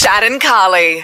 Shad and Carly.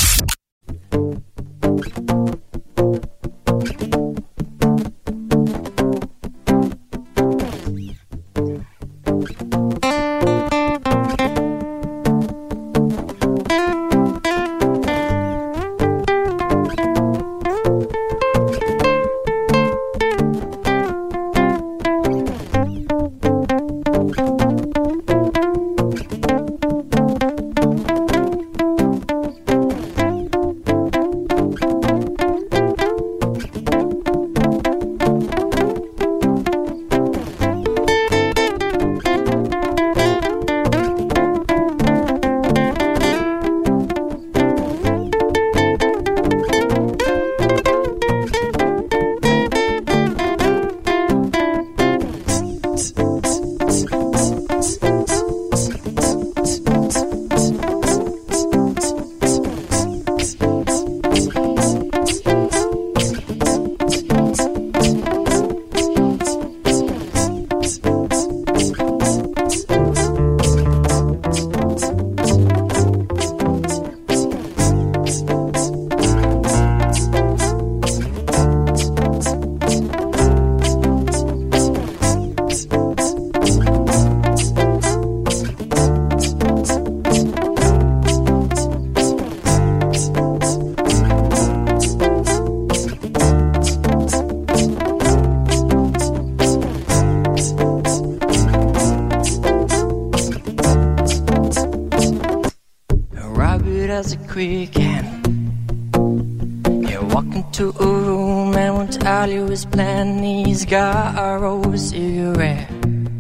Got a rose cigarette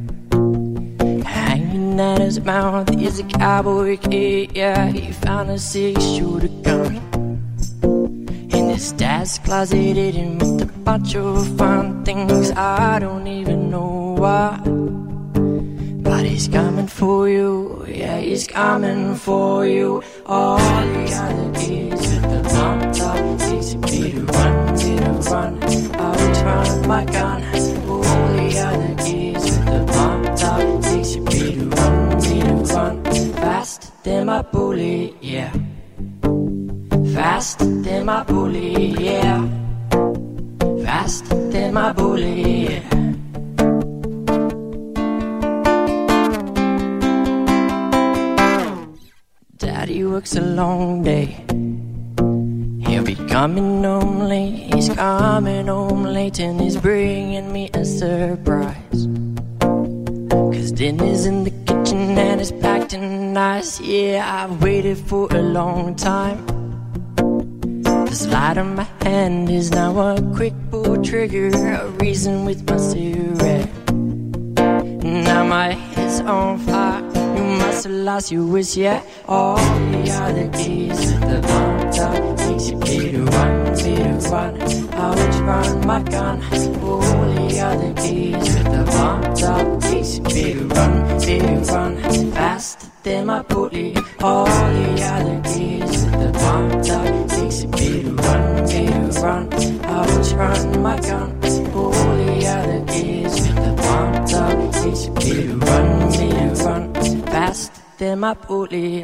hanging at his mouth. He's a cowboy kid, yeah. He found a 6-shooter gun in his dad's closet, hidden with a bunch of fun things. I don't even know why, but he's coming for you, yeah. He's coming for you. All the other kids with the long top, takes a bit of run, bit of run. I will turn my gun. All the other kids with the bomb top, takes a bit of run. Faster than my bullet, yeah. Faster than my bullet, yeah. Faster than my bullet, yeah. Daddy works a long day. He'll be coming home late. He's coming home late, and he's bringing me a surprise. 'Cause dinner's in the kitchen and it's packed and nice. Yeah, I've waited for a long time. The slide on my hand is now a quick pull trigger, a reason with my cigarette. Now my head's on fire. You must have lost your wish, yeah. All the other days with the bomb top, makes you bit of run. I would run my gun. All the other days with the bomb top, makes you bit of run. Faster than my bullet. All the other days with the bomb top, makes you bit of run. I would run my gun. All the other days with the bomb top, makes you bit of run. Faster than my bullet.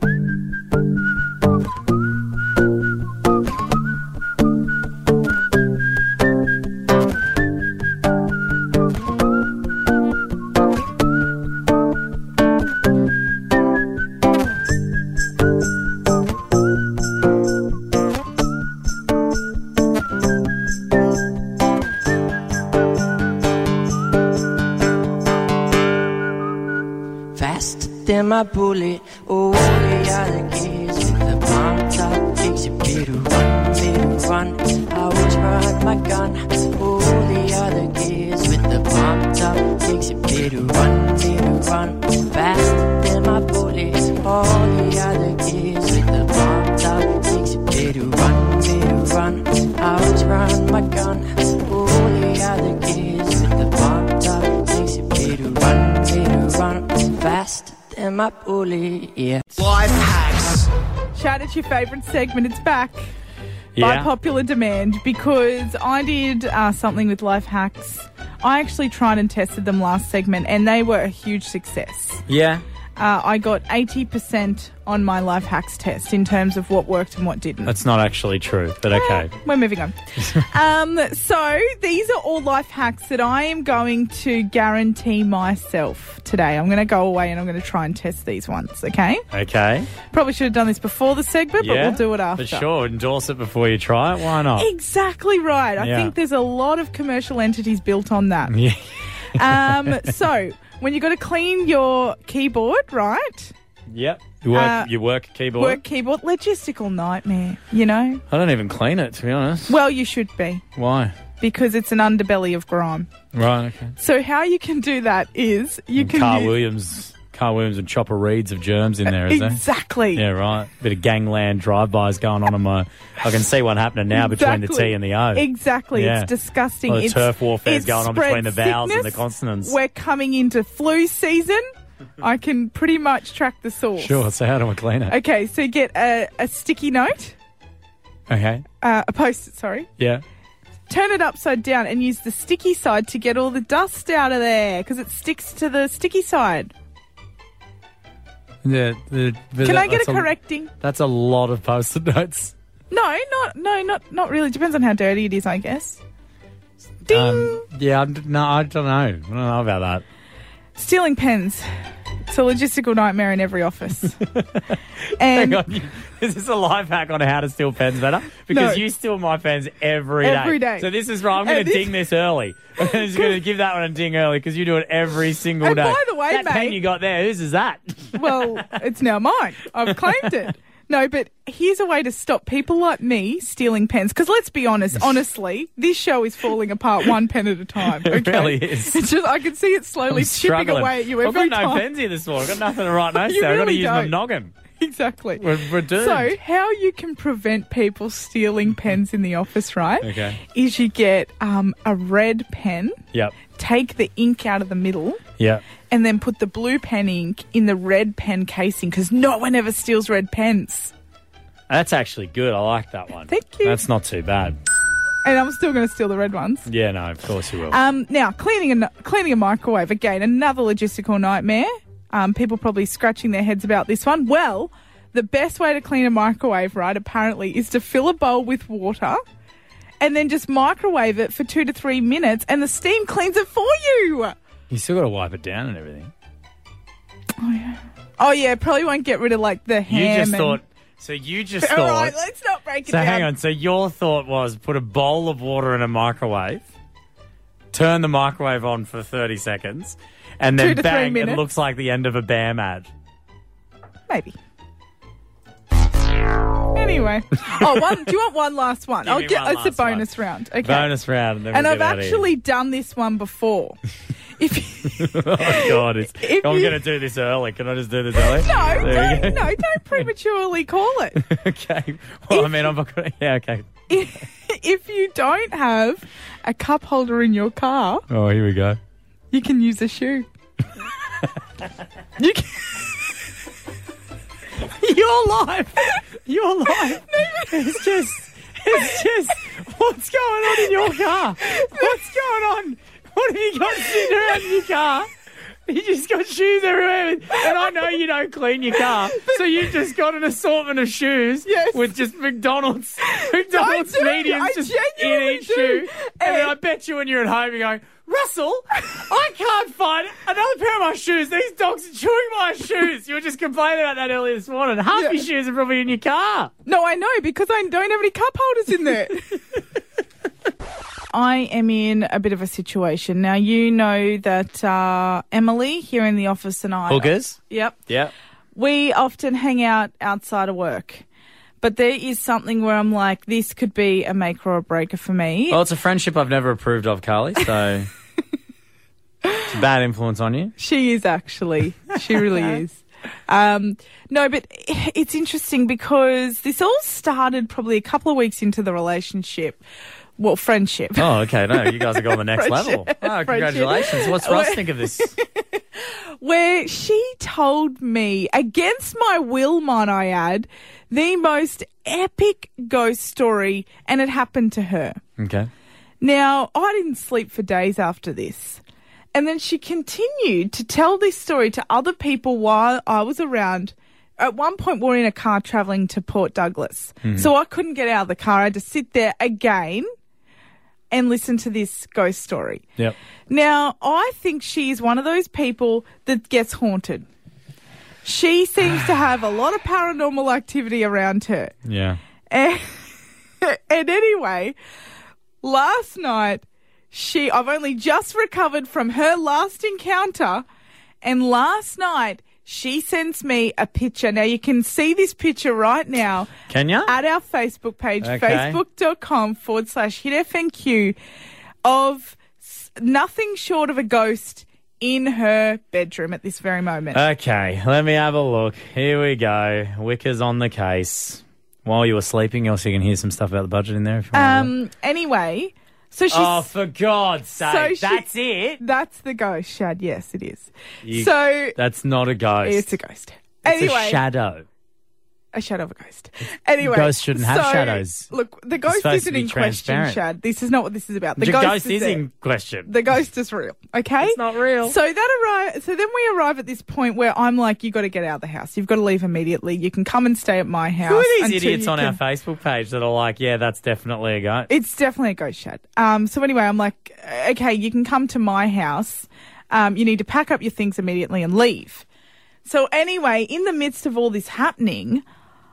My bullet, all the other kids with the bomb top, takes a bit of run. I will run my gun. All the other kids with the bomb top, takes a bit of run. Faster than my bullet. All the other kids with the bomb top, takes a bit of run. I will run my gun. All the other kids with the bomb top, takes a bit of run. Faster than my bullet, yeah. Life hacks. Chad, it's your favourite segment. It's back by popular demand because I did something with life hacks. I actually tried and tested them last segment and they were a huge success. Yeah. I got 80% on my life hacks test in terms of what worked and what didn't. That's not actually true, but okay. We're moving on. So these are all life hacks that I am going to guarantee myself today. I'm going to go away and I'm going to try and test these ones, okay? Okay. Probably should have done this before the segment, but we'll do it after. For sure. Endorse it before you try it. Why not? Exactly right. I think there's a lot of commercial entities built on that. Yeah. So when you got to clean your keyboard, right? Yep. You work keyboard? Work keyboard. Logistical nightmare, you know? I don't even clean it, to be honest. Well, you should be. Why? Because it's an underbelly of grime. Right, okay. So how you can do that is you can Carl Williams and Chopper Reeds of germs in there, is there? Exactly. Yeah, right. Bit of gangland drive-bys going on in my... I can see one happening now between the T and the O. Exactly. Yeah. It's disgusting. Well, turf warfare's going on between the vowels and the sickness. consonants. We're coming into flu season. I can pretty much track the source. Sure, so how do I clean it? Okay, so get a sticky note. Okay. A Post-it, sorry. Yeah. Turn it upside down and use the sticky side to get all the dust out of there because it sticks to the sticky side. Can I get a correcting? That's a lot of Post-it notes. No, not really. Depends on how dirty it is, I guess. Ding. I don't know. I don't know about that. Stealing pens. It's a logistical nightmare in every office. And Hang on. Is this a life hack on how to steal pens better? Because you steal my pens every day. Every day. So this is right. I'm going to ding this early. I'm just going to give that one a ding early because you do it every single day. By the way, that mate, pen you got there, whose is that? Well, it's now mine. I've claimed it. No, but here's a way to stop people like me stealing pens. Because let's be honest, honestly, this show is falling apart one pen at a time. Okay? It really is. It's just I can see it slowly chipping away at you every time. I've got no pens here this morning. I've got nothing to write notes You there. I've got to really use my don't. noggin. Exactly. We're doomed. So how you can prevent people stealing pens in the office, right? Okay. Is you get a red pen, Yep. take the ink out of the middle, Yep. and then put the blue pen ink in the red pen casing because no one ever steals red pens. That's actually good. I like that one. Thank you. That's not too bad. And I'm still going to steal the red ones. Yeah, no, of course you will. Now, cleaning a microwave, again, another logistical nightmare. People probably scratching their heads about this one. Well, the best way to clean a microwave, right, apparently, is to fill a bowl with water and then just microwave it for 2 to 3 minutes and the steam cleans it for you. You still got to wipe it down and everything. Oh, yeah, probably won't get rid of, like, the ham. You just thought... So you just thought... All right, let's not break it down. So hang on. So your thought was put a bowl of water in a microwave, turn the microwave on for 30 seconds, and then 2 to 3 bang, it minutes. looks like the end of a BAM ad. Maybe. Anyway. Do you want one last one? Give me one It's a last bonus round. Okay. Bonus round. And, then And we'll I've get out of here. actually done this one before. Oh, God. I'm going to do this early. Can I just do this early? Don't prematurely call it. Okay. Well, I'm not going to... Yeah, okay. If you don't have a cup holder in your car, Oh, here we go. you can use a shoe. You can... Your life. It's just, what's going on in your car? What's going on? What have you got sitting around in your car? You just got shoes everywhere. And I know you don't clean your car. So you've just got an assortment of shoes with just McDonald's mediums I just in genuinely each do. shoe. And then I bet you when you're at home, you're going, Russell, I can't find another pair of my shoes. These dogs are chewing my shoes. You were just complaining about that earlier this morning. Half your shoes are probably in your car. No, I know, because I don't have any cup holders in there. I am in a bit of a situation. Now, you know that Emily here in the office and I... Hookers? Yep. Yep. We often hang out outside of work. But there is something where I'm like, this could be a maker or a breaker for me. Well, it's a friendship I've never approved of, Carly, so it's a bad influence on you. She is actually. She really is. No, but it's interesting because this all started probably a couple of weeks into the relationship. Well, friendship. Oh, okay. No, you guys have gone to the next Friendship. level. Oh, congratulations. What's Russ think of this? Where she told me, against my will, might I add, the most epic ghost story, and it happened to her. Okay. Now, I didn't sleep for days after this. And then she continued to tell this story to other people while I was around. At one point, we were in a car travelling to Port Douglas. So I couldn't get out of the car. I had to sit there again and listen to this ghost story. Yep. Now, I think she's one of those people that gets haunted. She seems to have a lot of paranormal activity around her. Yeah. And anyway, last night, I've only just recovered from her last encounter, and last night she sends me a picture. Now, you can see this picture right now. Can you? At our Facebook page, Okay. facebook.com/HitFNQ, of nothing short of a ghost in her bedroom at this very moment. Okay, let me have a look. Here we go. Wicker's on the case. While you were sleeping, you also can hear some stuff about the budget in there. If you want Anyway, so she's... Oh, for God's sake. So That's it? That's the ghost, Shad. Yes, it is. You- So That's not a ghost. it's a ghost. It's Anyway, a shadow. a shadow of a ghost. Anyway, Ghosts shouldn't have so, shadows. Look, the ghost supposed to isn't be in question, transparent. Shad. This is not what this is about. The The ghost is there. in question. The ghost is real. Okay, It's not real. So then we arrive at this point where I'm like, you got to get out of the house. You've got to leave immediately. You can come and stay at my house. Who are these until idiots you on our can- Facebook page that are like, yeah, that's definitely a ghost? It's definitely a ghost, Shad. So anyway, I'm like, okay, you can come to my house. You need to pack up your things immediately and leave. So anyway, in the midst of all this happening,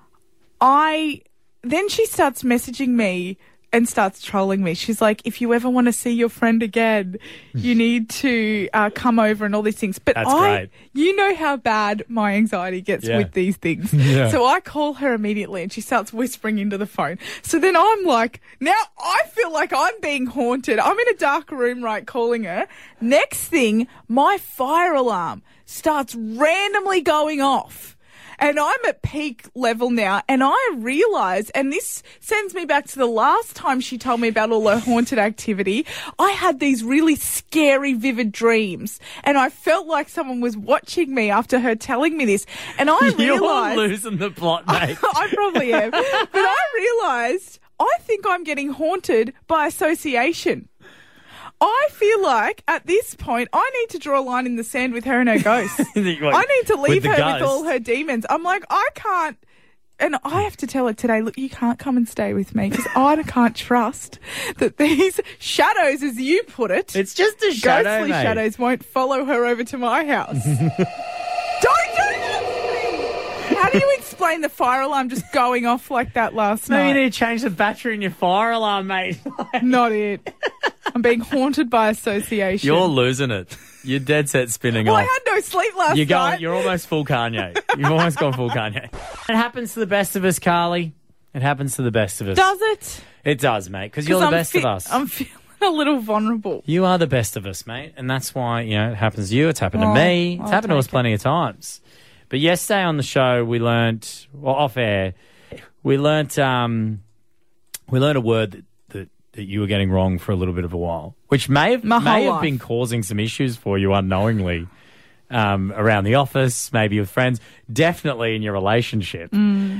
then she starts messaging me and starts trolling me. She's like, if you ever want to see your friend again, you need to come over and all these things. But That's great. you know how bad my anxiety gets Yeah. with these things. Yeah. So I call her immediately and she starts whispering into the phone. So then I'm like, now I feel like I'm being haunted. I'm in a dark room, right, calling her. Next thing, my fire alarm starts randomly going off. And I'm at peak level now, and I realise, and this sends me back to the last time she told me about all her haunted activity, I had these really scary, vivid dreams, and I felt like someone was watching me after her telling me this, and I You're realised... losing the plot, mate. I probably am. But I realised I think I'm getting haunted by association. I feel like at this point I need to draw a line in the sand with her and her ghosts. I need to leave the her ghost? with all her demons. I'm like, I can't. And I have to tell her today, look, you can't come and stay with me because I can't trust that these shadows, as you put it, It's just a shadow, ghostly mate. shadows won't follow her over to my house. Don't do that to me! How do you explain the fire alarm just going off like that last No, night? you need to change the battery in your fire alarm, mate. Not it. I'm being haunted by association. You're losing it. You're dead set spinning well, off. I had no sleep last You're night. You're almost full Kanye. You've almost gone full Kanye. It happens to the best of us, Carly. It happens to the best of us. Does it? It does, mate, because you're the best of us. I'm feeling a little vulnerable. You are the best of us, mate, and that's why, it happens to you. It's happened to Oh, me. It's I'll happened to us take plenty of times. But yesterday on the show, we learnt, off air, we learnt a word that you were getting wrong for a little bit of a while, which may have life. been causing some issues for you unknowingly around the office, maybe with friends, definitely in your relationship.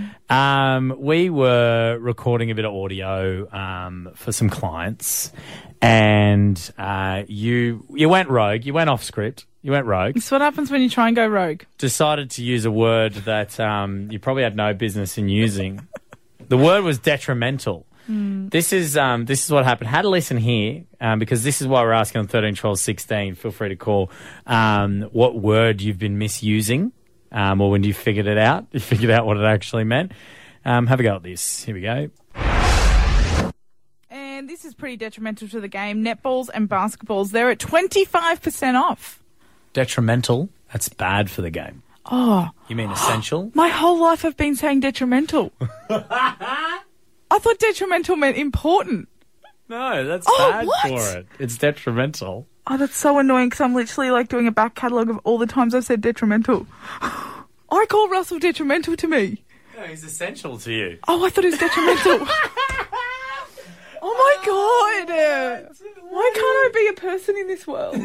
We were recording a bit of audio for some clients, and you went rogue. You went off script. You went rogue. It's what happens when you try and go rogue. Decided to use a word that you probably had no business in using. The word was detrimental. This is what happened. Had a listen here, because this is why we're asking on 13 12 16. Feel free to call what word you've been misusing, or when you figured it out. You figured out what it actually meant. Have a go at this. Here we go. And this is pretty detrimental to the game. Netballs and basketballs, they're at 25% off. Detrimental. That's bad for the game. Oh, You mean essential? my whole life I've been saying detrimental. I thought detrimental meant important. No, that's Oh, bad what? for it. It's detrimental. Oh, that's so annoying because I'm literally like doing a back catalogue of all the times I've said detrimental. I call Russell detrimental to me. No, it's essential to you. Oh, I thought it was detrimental. Oh my God. Why can't I be a person in this world?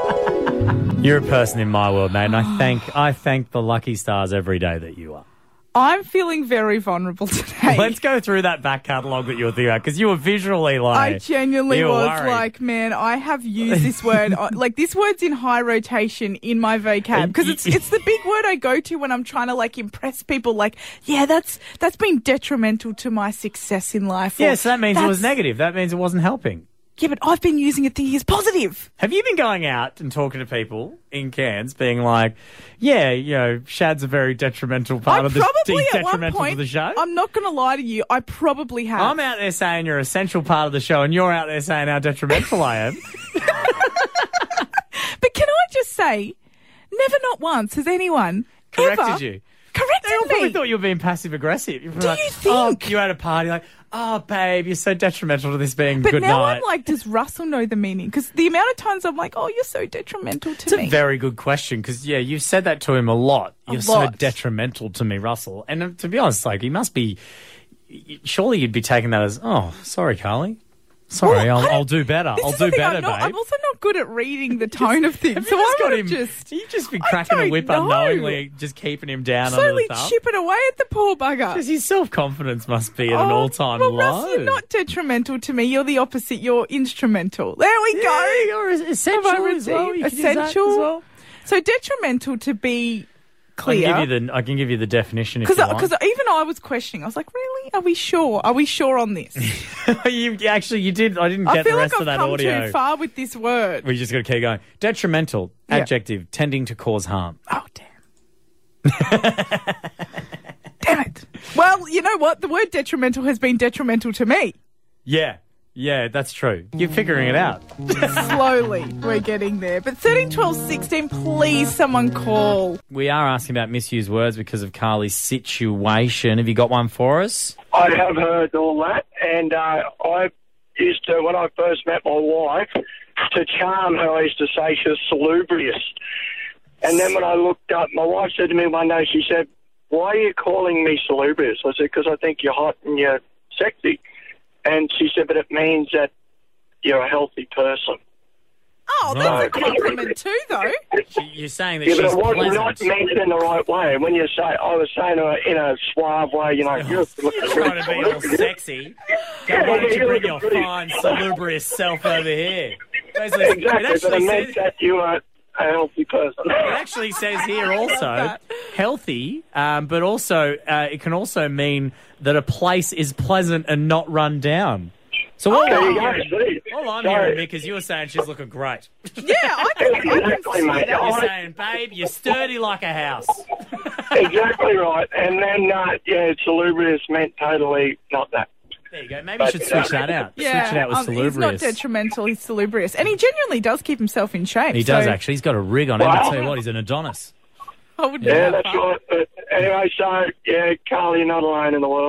You're a person in my world, mate, and I thank the lucky stars every day that you are. I'm feeling very vulnerable today. Let's go through that back catalogue that you were thinking about, because you were visually like... I genuinely you were was worried. like, man, I have used this word. Like, this word's in high rotation in my vocab because it's the big word I go to when I'm trying to, like, impress people. Like, yeah, that's been detrimental to my success in life. Yeah, Or, so that means it was "That's- negative. That means it wasn't helping. Yeah, but I've been using it thinking it's positive. Have you been going out and talking to people in Cairns being like, yeah, you know, Shad's a very detrimental part of the probably at one detrimental point, to the show? I'm not going to lie to you, I probably have. I'm out there saying you're an essential part of the show, and you're out there saying how detrimental I am. But can I just say, never not once has anyone Corrected ever you. corrected They all probably me. thought you were being passive aggressive. You Do you think? Oh, you're at a party like, oh, babe, you're so detrimental to this being But good now night. I'm like, does Russell know the meaning? Because the amount of times I'm like, oh, you're so detrimental to It's me. a very good question because, yeah, you've said that to him a lot. You're so lot. detrimental to me, Russell. And to be honest, like, he must be... Surely you'd be taking that as, oh, sorry, Carly. Sorry, Well, I'll do better. This I'll is the do thing, better, I'm not, babe. I'm also not good at reading the tone of things. So I would have just You've just been I cracking a don't whip know. unknowingly, just keeping him down under slowly the thumb. chipping away at the poor bugger. Because his self-confidence must be at an all-time well, low. Russ, you're not detrimental to me. You're the opposite. You're instrumental. There we go. You're essential Have I as well. You received? can use that as Essential. well. So detrimental to be I clear. can give you the definition if you want. Because even I was questioning. I was like, really? Are we sure? Are we sure on this? you did. I didn't I get feel the like rest I've of that come audio. too far with this word. We just got to keep going. Detrimental, Yeah. adjective, tending to cause harm. Oh, damn. Damn it. Well, you know what? The word detrimental has been detrimental to me. Yeah, that's true. You're figuring it out. Slowly, we're getting there. But 13, 12, 16, please someone call. We are asking about misused words because of Carly's situation. Have you got one for us? I have heard all that, and I used to, when I first met my wife, to charm her, I used to say she was salubrious. And then when I looked up, my wife said to me one day, she said, why are you calling me salubrious? I said, because I think you're hot and you're sexy. And she said, but it means that you're a healthy person. Oh, that's a compliment too, though. You're saying that Yeah, but she's it was not pleasant. meant in the right way. When you say, I was saying to her in a suave way, you know, you're You're trying to be all sexy. Why don't you bring your fine, salubrious self over here? Basically, Exactly, but it meant that you are a healthy person. It actually says here also that. healthy, but also it can also mean that a place is pleasant and not run down. So all There I'm you go, hearing, see. all I'm So- hearing, Mick, is you were saying she's looking great. Yeah, I can Exactly, see mate. that. You're saying, babe, you're sturdy like a house. Exactly right. And then, salubrious meant totally not that. There you go. Maybe you should switch that out. Yeah, Switch it out with he's not salubrious. detrimental, he's salubrious. And he genuinely does keep himself in shape. He does so actually. He's got a rig on him. I tell you what, he's an Adonis. I would Yeah, never. that's right. But anyway, so, Carly, you're not alone in the world.